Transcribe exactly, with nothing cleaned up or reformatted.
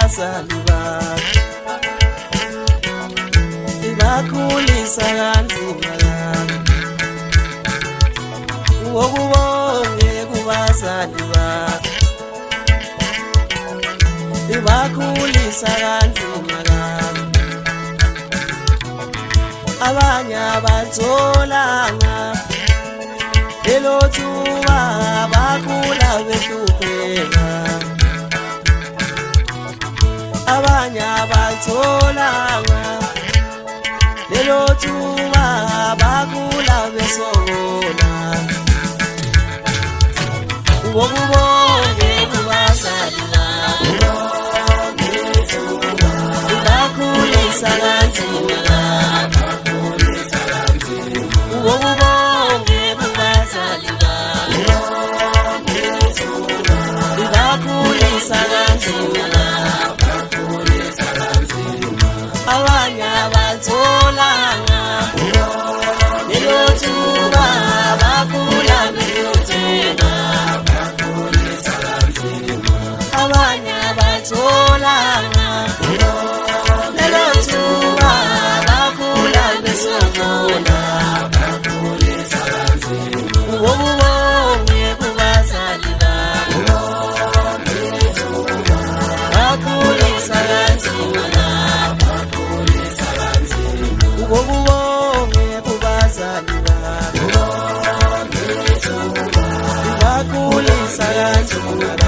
kubazali bami ibakhulisa kanzima kabi ngokubonge kubazali bami ibakhulisa kanzima kabi abanye abatholanga lelo thuba bakhula behlupheka abanye abatholanga lelo thuba bakhula besola ngokubonge kubazali bami ibakhulisa kanzima ngokubonge kubazali bami ibakhulisa kanzima abanye abatholanga lelo thuba bakhula behlupheka abanye abatholanga lelo thuba bakhula besola ngokubonge kubazali bami bakhulisa kanzima ngokubonge kubazali bami bakhulisa kanzima